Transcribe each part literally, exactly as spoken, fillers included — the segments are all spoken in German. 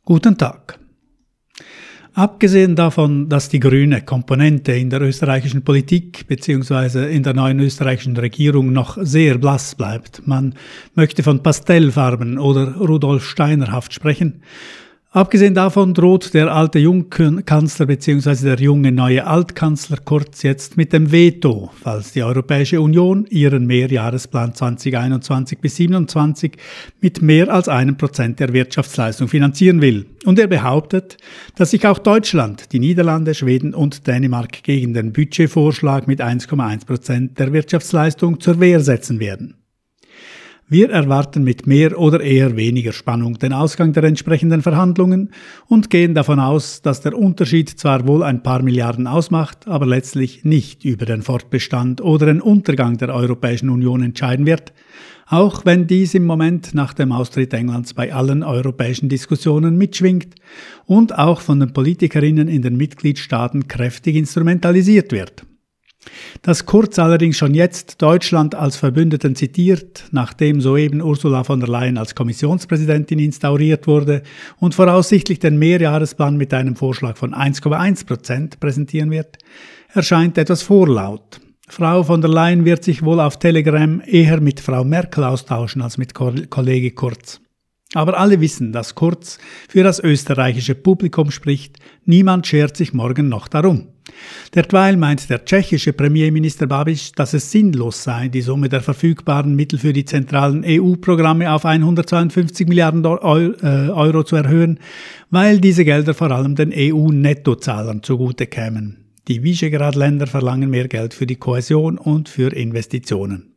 Guten Tag. Abgesehen davon, dass die grüne Komponente in der österreichischen Politik bzw. in der neuen österreichischen Regierung noch sehr blass bleibt, man möchte von Pastellfarben oder Rudolf Steinerhaft sprechen, abgesehen davon droht der alte Jungkanzler bzw. der junge neue Altkanzler Kurz jetzt mit dem Veto, falls die Europäische Union ihren Mehrjahresplan zwanzig einundzwanzig bis siebenundzwanzig mit mehr als einem Prozent der Wirtschaftsleistung finanzieren will. Und er behauptet, dass sich auch Deutschland, die Niederlande, Schweden und Dänemark gegen den Budgetvorschlag mit eins Komma eins Prozent der Wirtschaftsleistung zur Wehr setzen werden. Wir erwarten mit mehr oder eher weniger Spannung den Ausgang der entsprechenden Verhandlungen und gehen davon aus, dass der Unterschied zwar wohl ein paar Milliarden ausmacht, aber letztlich nicht über den Fortbestand oder den Untergang der Europäischen Union entscheiden wird, auch wenn dies im Moment nach dem Austritt Englands bei allen europäischen Diskussionen mitschwingt und auch von den Politikerinnen in den Mitgliedstaaten kräftig instrumentalisiert wird. Dass Kurz allerdings schon jetzt Deutschland als Verbündeten zitiert, nachdem soeben Ursula von der Leyen als Kommissionspräsidentin instauriert wurde und voraussichtlich den Mehrjahresplan mit einem Vorschlag von eins Komma eins Prozent präsentieren wird, erscheint etwas vorlaut. Frau von der Leyen wird sich wohl auf Telegram eher mit Frau Merkel austauschen als mit Kollege Kurz. Aber alle wissen, dass Kurz für das österreichische Publikum spricht, niemand schert sich morgen noch darum. Derweil meint der tschechische Premierminister Babiš, dass es sinnlos sei, die Summe der verfügbaren Mittel für die zentralen E U-Programme auf hundertzweiundfünfzig Milliarden Euro zu erhöhen, weil diese Gelder vor allem den E U-Nettozahlern zugute kämen. Die Visegrad-Länder verlangen mehr Geld für die Kohäsion und für Investitionen.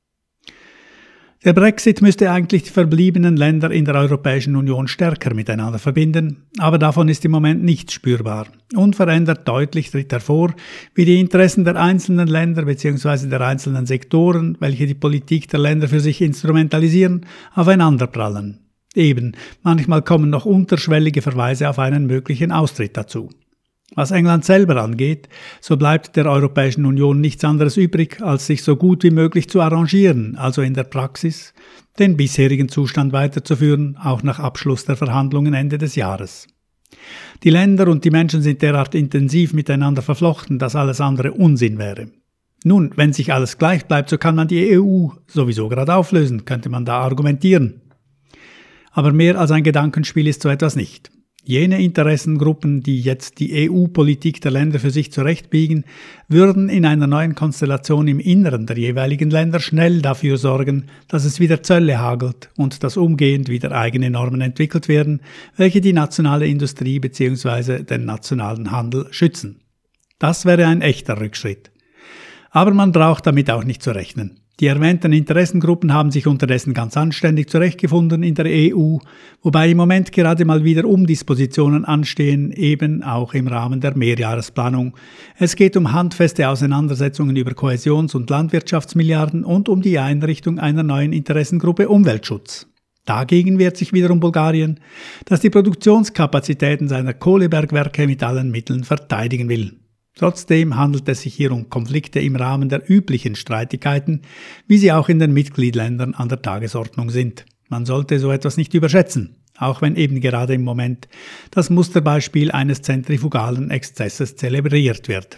Der Brexit müsste eigentlich die verbliebenen Länder in der Europäischen Union stärker miteinander verbinden, aber davon ist im Moment nichts spürbar. Unverändert deutlich tritt hervor, wie die Interessen der einzelnen Länder bzw. der einzelnen Sektoren, welche die Politik der Länder für sich instrumentalisieren, aufeinanderprallen. Eben, manchmal kommen noch unterschwellige Verweise auf einen möglichen Austritt dazu. Was England selber angeht, so bleibt der Europäischen Union nichts anderes übrig, als sich so gut wie möglich zu arrangieren, also in der Praxis den bisherigen Zustand weiterzuführen, auch nach Abschluss der Verhandlungen Ende des Jahres. Die Länder und die Menschen sind derart intensiv miteinander verflochten, dass alles andere Unsinn wäre. Nun, wenn sich alles gleich bleibt, so kann man die E U sowieso gerade auflösen, könnte man da argumentieren. Aber mehr als ein Gedankenspiel ist so etwas nicht. Jene Interessengruppen, die jetzt die E U-Politik der Länder für sich zurechtbiegen, würden in einer neuen Konstellation im Inneren der jeweiligen Länder schnell dafür sorgen, dass es wieder Zölle hagelt und dass umgehend wieder eigene Normen entwickelt werden, welche die nationale Industrie bzw. den nationalen Handel schützen. Das wäre ein echter Rückschritt. Aber man braucht damit auch nicht zu rechnen. Die erwähnten Interessengruppen haben sich unterdessen ganz anständig zurechtgefunden in der E U, wobei im Moment gerade mal wieder Umdispositionen anstehen, eben auch im Rahmen der Mehrjahresplanung. Es geht um handfeste Auseinandersetzungen über Kohäsions- und Landwirtschaftsmilliarden und um die Einrichtung einer neuen Interessengruppe Umweltschutz. Dagegen wehrt sich wiederum Bulgarien, das die Produktionskapazitäten seiner Kohlebergwerke mit allen Mitteln verteidigen will. Trotzdem handelt es sich hier um Konflikte im Rahmen der üblichen Streitigkeiten, wie sie auch in den Mitgliedsländern an der Tagesordnung sind. Man sollte so etwas nicht überschätzen, auch wenn eben gerade im Moment das Musterbeispiel eines zentrifugalen Exzesses zelebriert wird.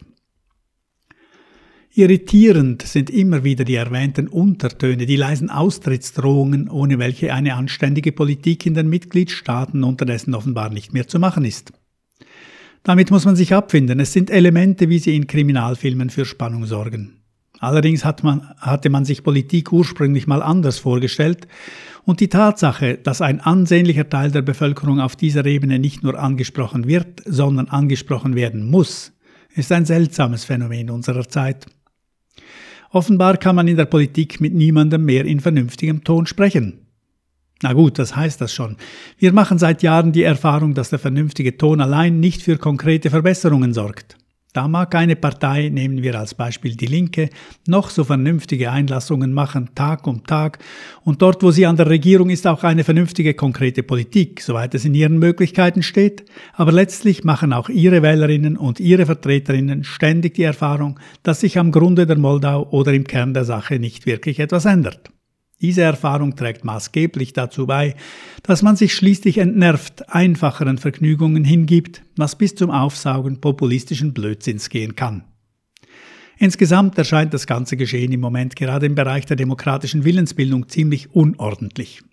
Irritierend sind immer wieder die erwähnten Untertöne, die leisen Austrittsdrohungen, ohne welche eine anständige Politik in den Mitgliedstaaten unterdessen offenbar nicht mehr zu machen ist. Damit muss man sich abfinden. Es sind Elemente, wie sie in Kriminalfilmen für Spannung sorgen. Allerdings hat man, hatte man sich Politik ursprünglich mal anders vorgestellt und die Tatsache, dass ein ansehnlicher Teil der Bevölkerung auf dieser Ebene nicht nur angesprochen wird, sondern angesprochen werden muss, ist ein seltsames Phänomen unserer Zeit. Offenbar kann man in der Politik mit niemandem mehr in vernünftigem Ton sprechen. Na gut, das heißt das schon. Wir machen seit Jahren die Erfahrung, dass der vernünftige Ton allein nicht für konkrete Verbesserungen sorgt. Da mag eine Partei, nehmen wir als Beispiel die Linke, noch so vernünftige Einlassungen machen, Tag um Tag, und dort, wo sie an der Regierung ist, auch eine vernünftige, konkrete Politik, soweit es in ihren Möglichkeiten steht, aber letztlich machen auch ihre Wählerinnen und ihre Vertreterinnen ständig die Erfahrung, dass sich am Grunde der Moldau oder im Kern der Sache nicht wirklich etwas ändert. Diese Erfahrung trägt maßgeblich dazu bei, dass man sich schließlich entnervt einfacheren Vergnügungen hingibt, was bis zum Aufsaugen populistischen Blödsinns gehen kann. Insgesamt erscheint das ganze Geschehen im Moment gerade im Bereich der demokratischen Willensbildung ziemlich unordentlich.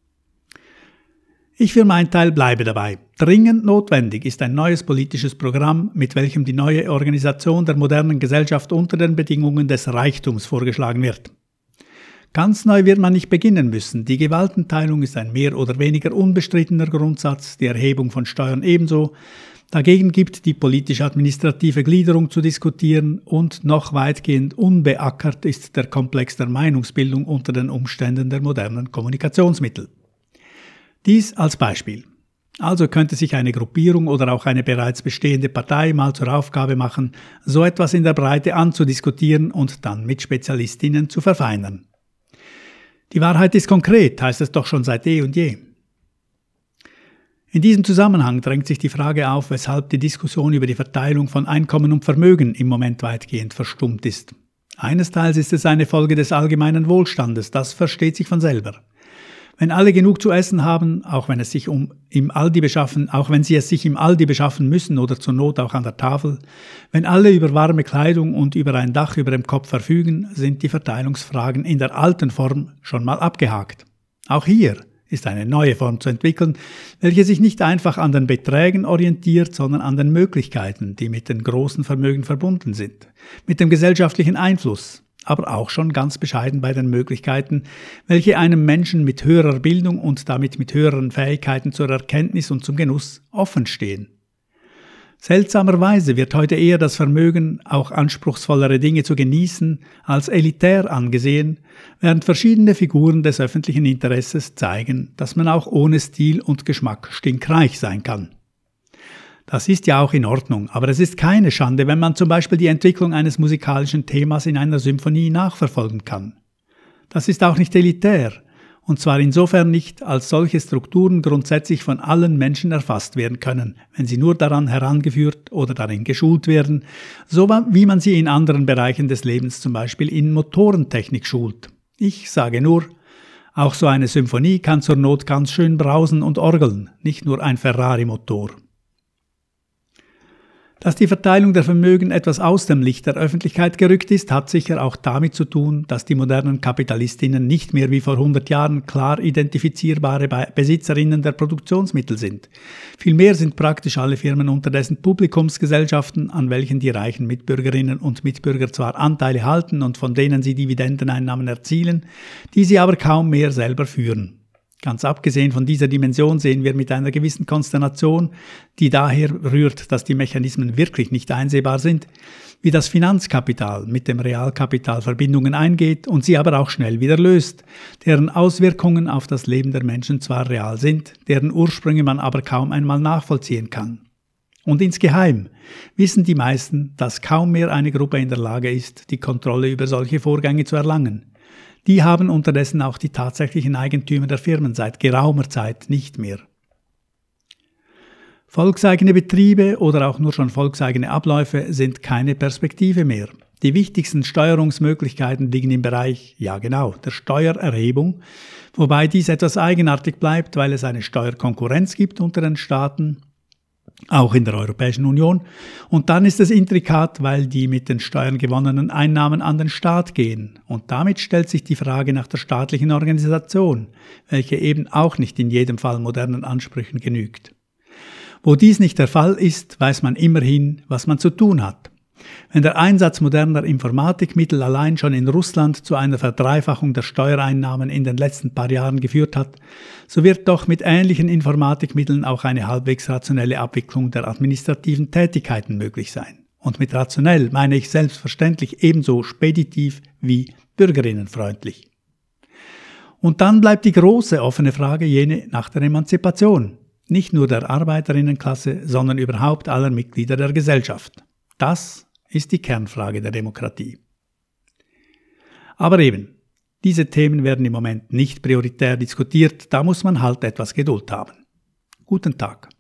Ich für meinen Teil bleibe dabei. Dringend notwendig ist ein neues politisches Programm, mit welchem die neue Organisation der modernen Gesellschaft unter den Bedingungen des Reichtums vorgeschlagen wird. Ganz neu wird man nicht beginnen müssen. Die Gewaltenteilung ist ein mehr oder weniger unbestrittener Grundsatz, die Erhebung von Steuern ebenso. Dagegen gibt die politisch-administrative Gliederung zu diskutieren und noch weitgehend unbeackert ist der Komplex der Meinungsbildung unter den Umständen der modernen Kommunikationsmittel. Dies als Beispiel. Also könnte sich eine Gruppierung oder auch eine bereits bestehende Partei mal zur Aufgabe machen, so etwas in der Breite anzudiskutieren und dann mit Spezialistinnen zu verfeinern. Die Wahrheit ist konkret, heißt es doch schon seit eh und je. In diesem Zusammenhang drängt sich die Frage auf, weshalb die Diskussion über die Verteilung von Einkommen und Vermögen im Moment weitgehend verstummt ist. Einesteils ist es eine Folge des allgemeinen Wohlstandes, das versteht sich von selber. Wenn alle genug zu essen haben, auch wenn es sich um im Aldi beschaffen, auch wenn sie es sich im Aldi beschaffen müssen oder zur Not auch an der Tafel, wenn alle über warme Kleidung und über ein Dach über dem Kopf verfügen, sind die Verteilungsfragen in der alten Form schon mal abgehakt. Auch hier ist eine neue Form zu entwickeln, welche sich nicht einfach an den Beträgen orientiert, sondern an den Möglichkeiten, die mit den großen Vermögen verbunden sind, mit dem gesellschaftlichen Einfluss, aber auch schon ganz bescheiden bei den Möglichkeiten, welche einem Menschen mit höherer Bildung und damit mit höheren Fähigkeiten zur Erkenntnis und zum Genuss offen stehen. Seltsamerweise wird heute eher das Vermögen, auch anspruchsvollere Dinge zu genießen, als elitär angesehen, während verschiedene Figuren des öffentlichen Interesses zeigen, dass man auch ohne Stil und Geschmack stinkreich sein kann. Das ist ja auch in Ordnung, aber es ist keine Schande, wenn man zum Beispiel die Entwicklung eines musikalischen Themas in einer Symphonie nachverfolgen kann. Das ist auch nicht elitär, und zwar insofern nicht, als solche Strukturen grundsätzlich von allen Menschen erfasst werden können, wenn sie nur daran herangeführt oder darin geschult werden, so wie man sie in anderen Bereichen des Lebens, zum Beispiel in Motorentechnik, schult. Ich sage nur, auch so eine Symphonie kann zur Not ganz schön brausen und orgeln, nicht nur ein Ferrari-Motor. Dass die Verteilung der Vermögen etwas aus dem Licht der Öffentlichkeit gerückt ist, hat sicher auch damit zu tun, dass die modernen Kapitalistinnen nicht mehr wie vor hundert Jahren klar identifizierbare Besitzerinnen der Produktionsmittel sind. Vielmehr sind praktisch alle Firmen unterdessen Publikumsgesellschaften, an welchen die reichen Mitbürgerinnen und Mitbürger zwar Anteile halten und von denen sie Dividendeneinnahmen erzielen, die sie aber kaum mehr selber führen. Ganz abgesehen von dieser Dimension sehen wir mit einer gewissen Konsternation, die daher rührt, dass die Mechanismen wirklich nicht einsehbar sind, wie das Finanzkapital mit dem Realkapital Verbindungen eingeht und sie aber auch schnell wieder löst, deren Auswirkungen auf das Leben der Menschen zwar real sind, deren Ursprünge man aber kaum einmal nachvollziehen kann. Und insgeheim wissen die meisten, dass kaum mehr eine Gruppe in der Lage ist, die Kontrolle über solche Vorgänge zu erlangen. Die haben unterdessen auch die tatsächlichen Eigentümer der Firmen seit geraumer Zeit nicht mehr. Volkseigene Betriebe oder auch nur schon volkseigene Abläufe sind keine Perspektive mehr. Die wichtigsten Steuerungsmöglichkeiten liegen im Bereich, ja genau, der Steuererhebung, wobei dies etwas eigenartig bleibt, weil es eine Steuerkonkurrenz gibt unter den Staaten, auch in der Europäischen Union. Und dann ist es intrikat, weil die mit den Steuern gewonnenen Einnahmen an den Staat gehen. Und damit stellt sich die Frage nach der staatlichen Organisation, welche eben auch nicht in jedem Fall modernen Ansprüchen genügt. Wo dies nicht der Fall ist, weiß man immerhin, was man zu tun hat. Wenn der Einsatz moderner Informatikmittel allein schon in Russland zu einer Verdreifachung der Steuereinnahmen in den letzten paar Jahren geführt hat, so wird doch mit ähnlichen Informatikmitteln auch eine halbwegs rationelle Abwicklung der administrativen Tätigkeiten möglich sein. Und mit rationell meine ich selbstverständlich ebenso speditiv wie bürgerinnenfreundlich. Und dann bleibt die große offene Frage jene nach der Emanzipation, nicht nur der Arbeiterinnenklasse, sondern überhaupt aller Mitglieder der Gesellschaft. Das ist die Kernfrage der Demokratie. Aber eben, diese Themen werden im Moment nicht prioritär diskutiert, da muss man halt etwas Geduld haben. Guten Tag.